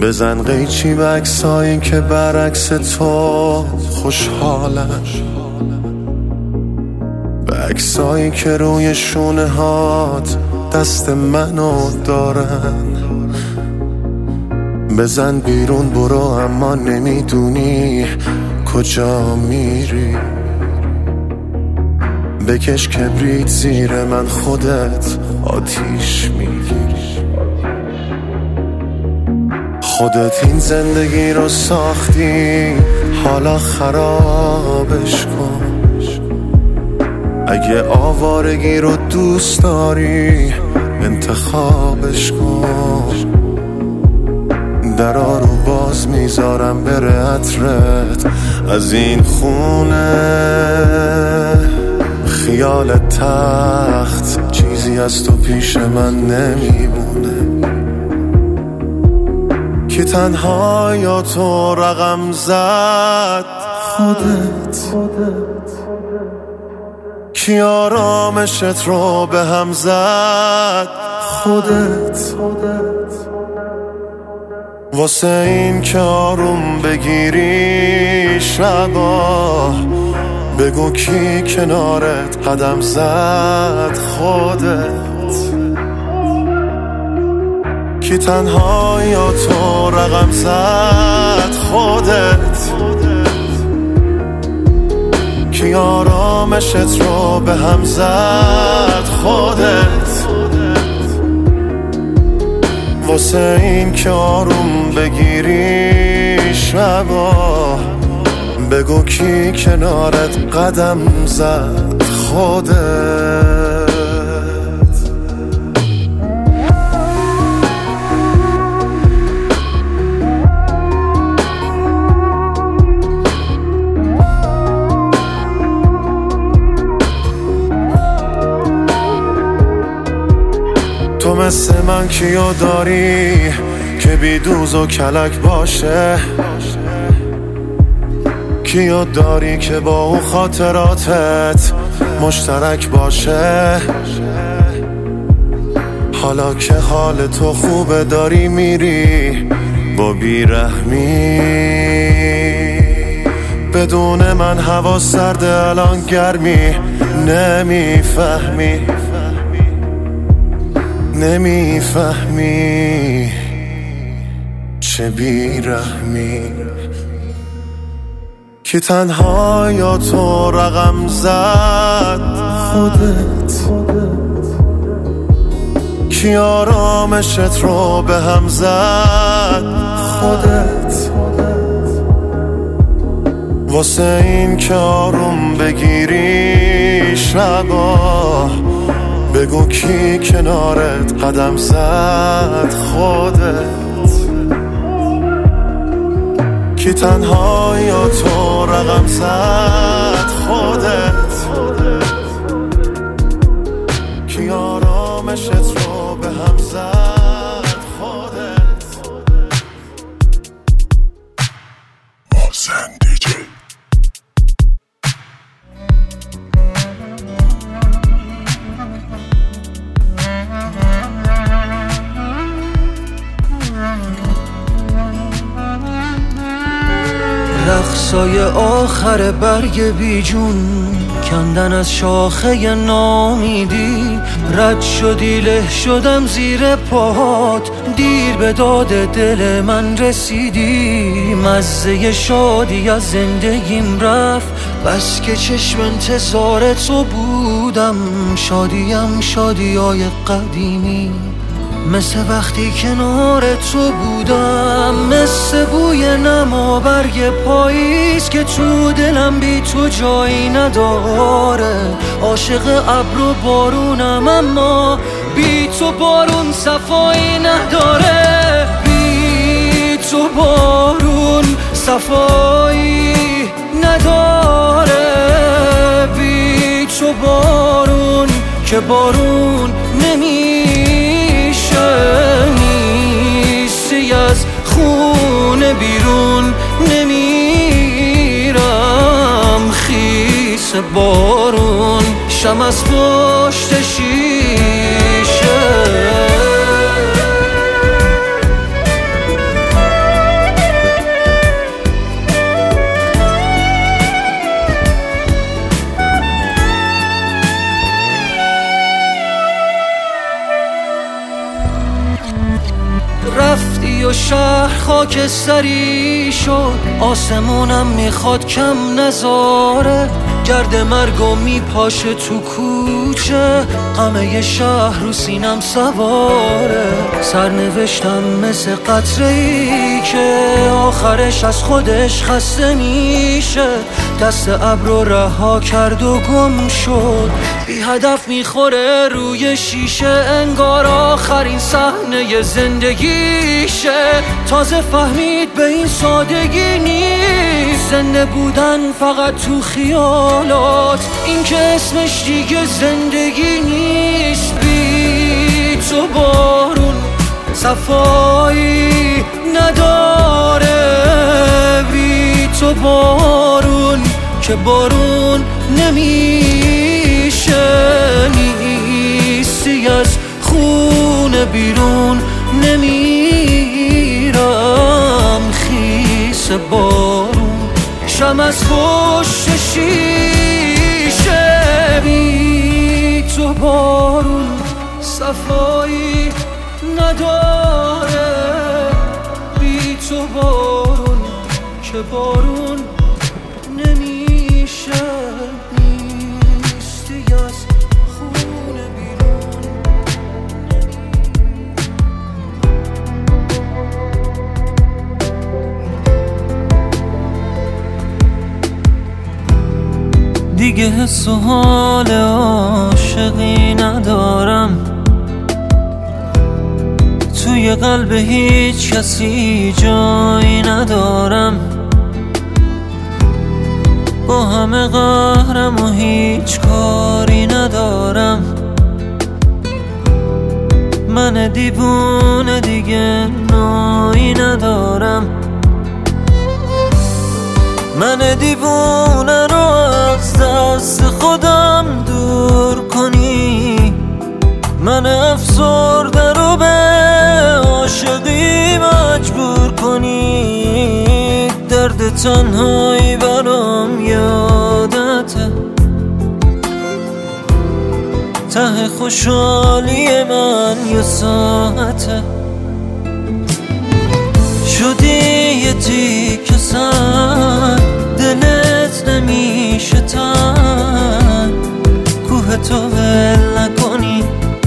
بزن قیچی به عکسایی که برعکس تو خوشحالن، به عکسایی که روی شونه هات دست منو دارن. بزن بیرون برو اما نمیدونی کجا میری. بکش کبریت زیر من خودت آتیش میگیری. خودت این زندگی رو ساختی حالا خرابش کن. اگه آوارگی رو دوست داری انتخابش کن. درا رو باز میذارم بره عطرت از این خونه. خیال تخت چیزی از تو پیش من نمیمونه. کی تنها یا تو رقم زد خودت. کی آرامشت رو به هم زد خودت. واسه این که آروم بگیری شبا بگو کی کنارت قدم زد خودت. کی تنها یا تو رقم زد خودت. کی آرامشت رو به هم زد خودت. واسه این که آروم بگیری شبا بگو کی کنارت قدم زد خودت. تو مثل من کیو داری که بی دوز و کلک باشه؟ کیو داری که با اون خاطراتت مشترک باشه؟ حالا که حال تو خوبه داری میری با بیرحمی. بدون من هوا سرده الان گرمی. نمیفهمی چه بیرحمی. کی تنها یا تو رقم زد خودت. کی آرامشت رو به هم زد خودت. واسه این که آروم بگیری شبا بگو کی کنارت قدم زد خودت. کی تنها یا تو رقم زد خودت. کی آرامشت رو به هم زد خودت. محسن دیجی. رقصای آخر برگ بیجون کندن از شاخه نامیدی. رد شدی له شدم زیر پاهات. دیر به داد دل من رسیدی. مزه شادی از زندگیم رفت بس که چشم انتظار تو بودم. شادیم شادیای قدیمی مثل وقتی کنار تو بودم. مثل بوی نما برگ پاییز که تو دلم بی تو جایی نداره. عاشق ابر و بارونم اما بی تو بارون صفایی نداره. بی تو بارون صفایی نداره. بی تو بارون که بارون نیستی از خونه بیرون نمیرم. خیس بارون شم از پشت شیشه. رفتی و شهر خاکستری شد، آسمونم میخواد کم نذاره، گرد مرگو میپاشه تو کوچه، غمه شهر رو سینم سواره. سرنوشتم مثل قطره‌ای که آخرش از خودش خسته میشه، دست ابر رو رها کرد و گم شد، بی هدف میخوره روی شیشه، انگار آخرین صحنه زندگیشه. تازه فهمید به این سادگی نیست زنده بودن فقط تو خیالات، این که اسمش دیگه زندگی نیست. بی تو بارون صفایی نداره، بی تو بارون که بارون نمیشه، نیستی از خونه بیرون نمیرم، خیس بارون شم از پشت شیشه. بی تو بارون صفایی نداره، بی تو بارون که بارون نمیشه، نیستی از خونه بیرون. دیگه حس و حال عاشقی ندارم، توی قلب هیچ کسی جایی ندارم، با همه قهرم و هیچ کاری ندارم، من دیوونه دیگه نایی ندارم، من دیوونه رو از دست خودم دور کنی، من افسرده رو به عاشقی مجبور کنی، درد تنهایی برام یادته، ته خوشحالی من یه ساعته، شدی یه تیکه سر دلت نمیشه تن، کوه تو ول نکنی،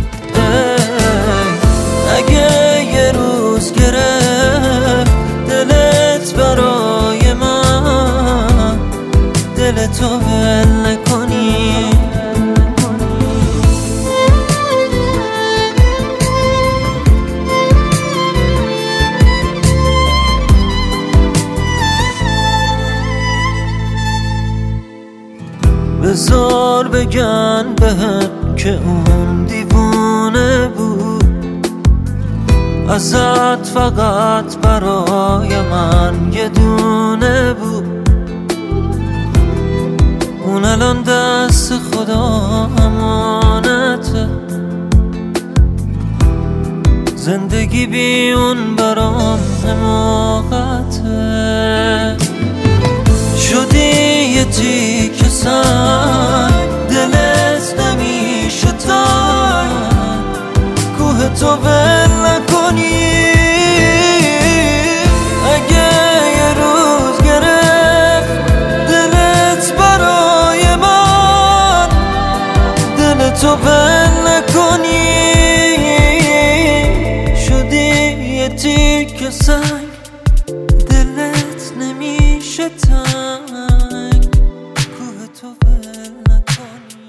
اگه یه روز گرفت دلت برای من، دلتو ول نکنی. بذار بگن بهم که اون دیوونه بود، ازت فقط برای من یه دونه بود، اون الان دست خدا امانته، زندگی بی اون برام حماقته، شدی یه تیکه سر دلت نمیشه تن، کوه تو ول نکنی، اگه یه روز گرفت دلت برای من، دلتو ول نکنی، شدی یه تیکه سنگ دلت نمیشه تنگ، کوه تو ول نکنی.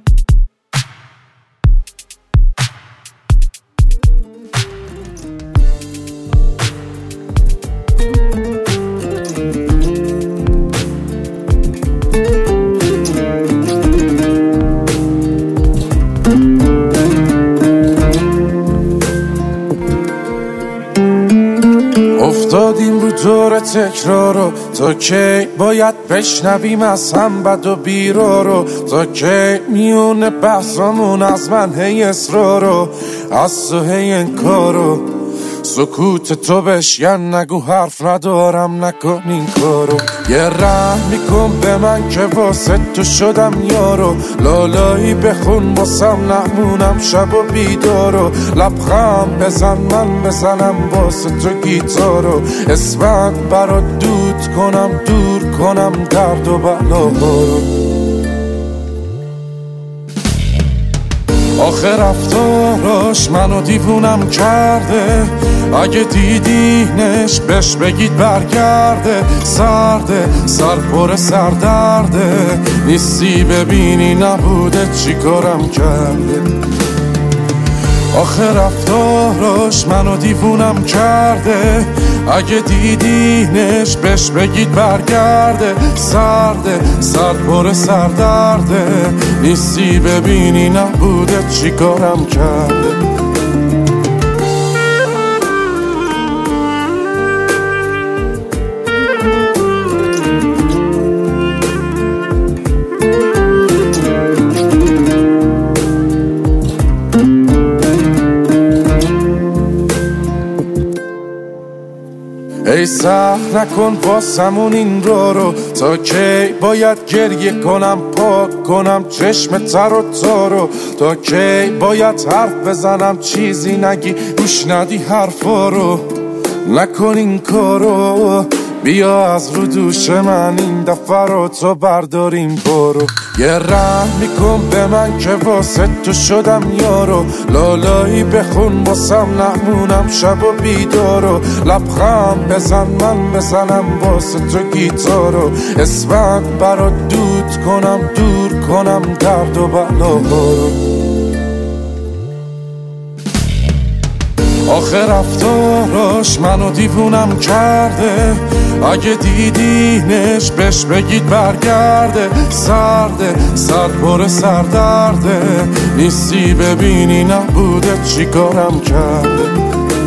افتادیم رو دور تکرارو، تا کی باید بشنویم از هم بد و بیرارو، تا کی میونه بحثامون از من هی اصرارو، از تو هی انکارو، سکوت تو بشکن نگو حرف ندارم نکن این کارو یه رحم میکن به من که واسه تو شدم یارو لالایی بخون واسم نمونم شب و بیدارو لبخند بزن من بزنم واسه تو گیتارو اسمت برات دود کنم دور کنم درد و بلاهارو آخه رفتاراش منو دیوونم کرده اگه دیدینش بهش بگید برگرده سرده سر پر سردرده نیستی ببینی نبوده چی کارم کرده آخه رفتاراش منو دیوونم کرده اگه دیدینش بهش بگید برگرده سرده سر پر سردرده نیستی ببینی نبوده چی کارم کرده ای سخت نکن واسمون این رو تا کی باید گریه کنم پاک کنم چشم تر و تارو تا کی باید حرف بزنم چیزی نگی گوش ندی حرفا رو نکن این کارو بیا از رو دوش من این دفعه رو تو برداریم برو یه رحم میکن به من که واسه تو شدم یارو لالایی بخون واسم نمونم شب و بیدارو لبخند بزن من بزنم واسه تو گیتارو اسمت برات دود کنم دور کنم درد و بلاهارو آخه رفتاراش منو دیوونم کرده اگه دیدینش بهش بگید برگرده سرده سر پر سردرده نیستی ببینی نبوده چی کارم کرده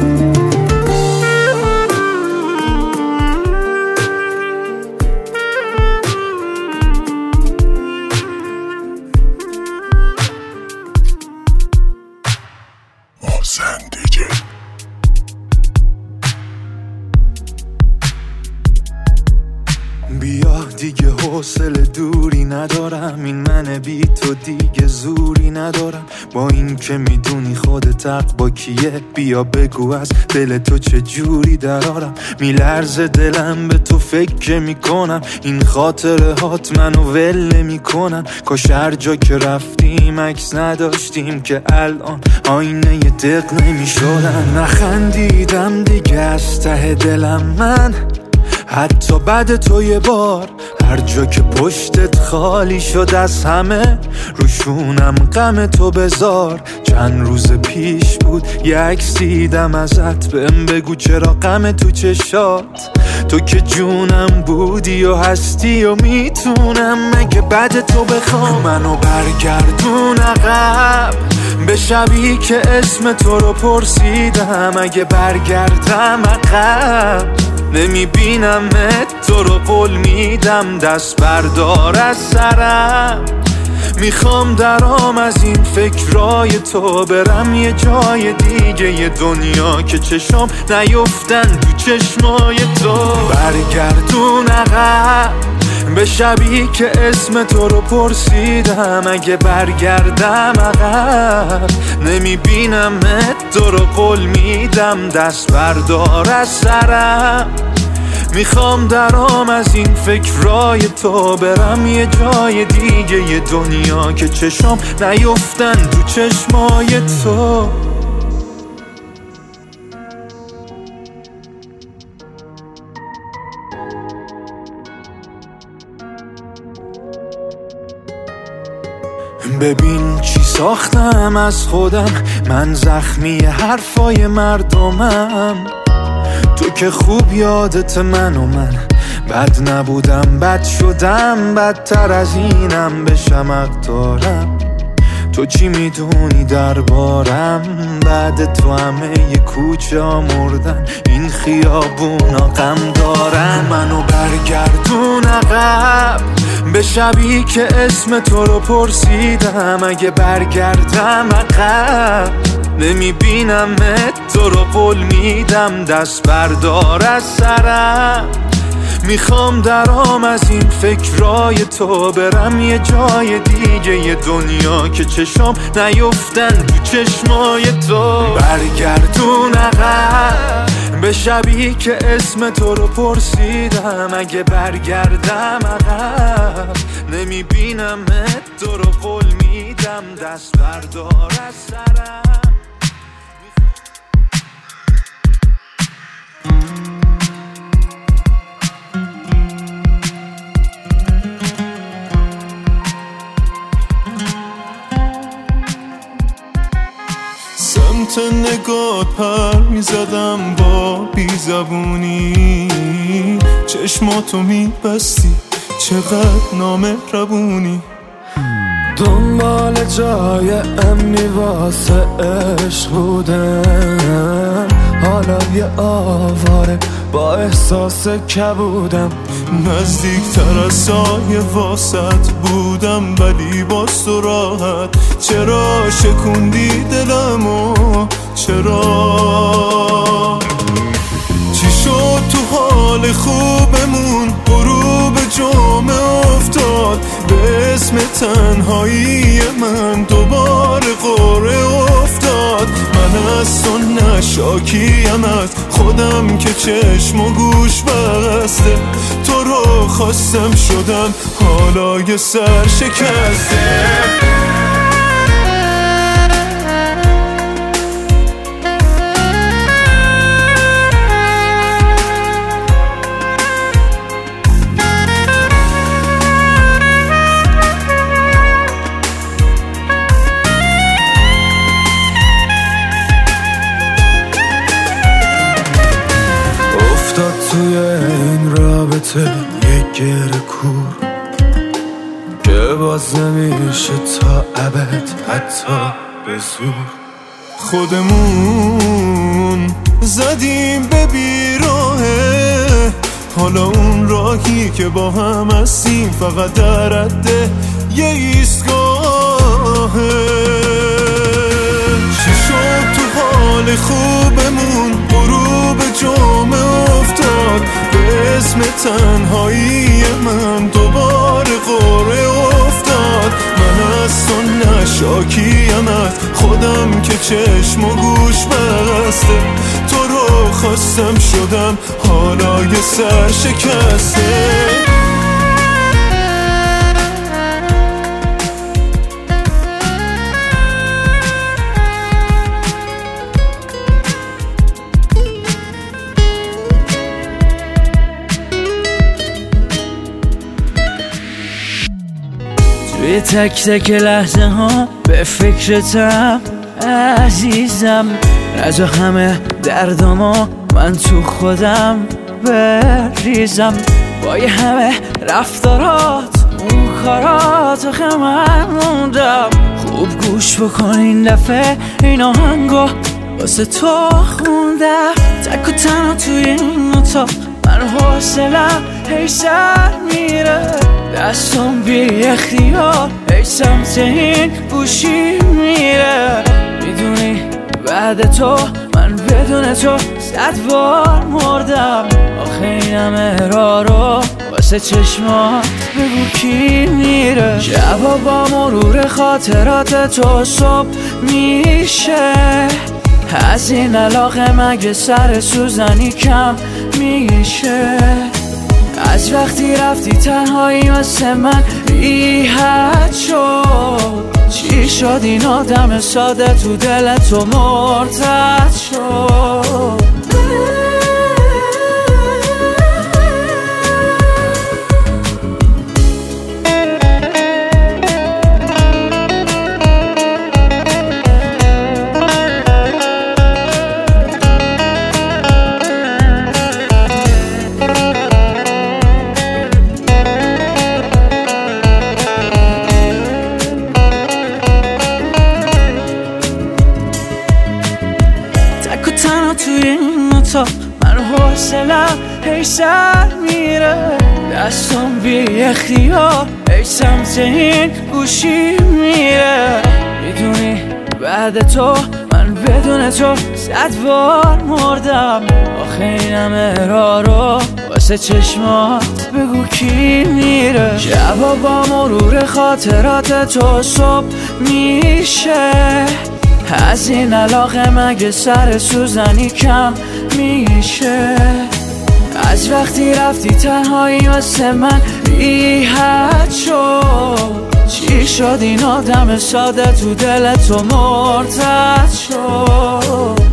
بیا دیگه حوصله دوری ندارم این من بی تو دیگه زوری ندارم با این که میدونی خودت حق با کیه بیا بگو از دل تو چه جوری درارم میلرزه دلم به تو فکر میکنم این خاطره هات منو ول میکنن کاش هر جا که رفتیم عکس نداشتیم که الان آینه ی دق نمیشدن نخندیدم دیگه از ته دلم من حتی بعد تو یه بار هر جا که پشتت خالی شد از همه روشونم غم تو بذار چند روز پیش بود یه عکس دیدم ازت بهم بگو چرا غم تو چشات تو که جونم بودی و هستی و میتونم مگه بعد تو بخوام منو برگردون عقب به شبی که اسم تو رو پرسیدم اگه برگردم عقب نمیبینمت تو رو قول میدم دست بردار از سرم میخوام درام از این فکرای تو برم یه جای دیگه یه دنیا که چشم نیفتن تو چشمای تو برگردون عقب به شبی که اسم تو رو پرسیدم اگه برگردم عقب نمیبینمت تو رو قول میدم دست بردار از سرم میخوام درام از این فکرای تو برم یه جای دیگه یه دنیا که چشم نیفتن تو چشمای تو ببین چی ساختم از خودم من زخمی حرفای مردمم تو که خوب یادت من و من بد نبودم بد شدم بدتر از اینم بشم حق دارم تو چی میدونی دربارم بعد تو همه ی کوچه ها مردن این خیابونا غم دارن منو برگردون عقب به شبی که اسم تو رو پرسیدم اگه برگردم عقب نمیبینمت تو رو قول میدم دست بردار از سرم. میخوام درام از این فکرای تو برم یه جای دیگه، یه دنیا که چشام نیفتن تو چشمای تو. برگردون عقب به شبی که اسم تو رو پرسیدم، اگه برگردم عقب نمیبینمت تو رو قول میدم دست بردار از سرم. سمت نگات پر میزدم با بیزبونی، چشماتو میبستی چقدر نامهربونی. دنبال جای امنی واسه عشق بودم، حالا یه آواره با احساس کبودم. نزدیکتر از سایه واسط بودم ولی باز تو راحت. چرا شکوندی دلمو چرا؟ چی شد تو حال خوبمون غروب جمعه افتاد؟ به اسم تنهایی من دوباره قره افتاد. من از تو نشاکیم از خودم که چشم و گوش بسته، تو رو خواستم شدم حالا یه سر شکسته. افتاد توی این رابطه یک گره کور که باز نمیشه تا ابد حتی به زور. خودمون زدیم به بیراهه، حالا اون راهی که با هم هستیم فقط در حد یه ایستگاهه. چی شد تو حال خوبمون غروب جمعه افتاد؟ به اسم تنهایی من دوباره قره افتاد. من از تو نشاکیم از خودم که چشم و گوش بسته، تو رو خواستم شدم حالا یه سر شکسته. توی تک تک لحظه ها به فکرتم عزیزم، از همه دردما من تو خودم بریزم. با یه همه رفتارات اون کارات آخه من موندم. خوب گوش بکن این دفعه این آهنگو واسه تو خوندم. تک و تنها توی این اتاق من حوصلم هی سر میره، دستم بی اختیار ای سمت این گوشی میره. میدونی بعد تو من بدون تو 100 بار مردم. آخه این همه راه رو واسه چشمات بگو کی میره؟ شبا با مرور خاطرات تو صبح میشه، از این علاقه مگه سر سوزنی کم میشه؟ از وقتی رفتی تنهایی واسه من بی حد شد. چی شد این آدم ساده تو دل تو مرتد شد؟ توی این اتاق من حوصلم هی سر میره، دستم بی اختیار ای سمت این گوشی میره. میدونی بعد تو من من بدون تو 100 بار مردم. آخه اینم رو واسه چشمات بگو کی میره. شبا با مرور خاطرات تو صبح میشه. از این علاقه مگه سر سوزنی کم میشه. از وقتی رفتی تنهایی واسه من بی‌حد شد. چی شد این آدم ساده تو دل تو مرتد شد.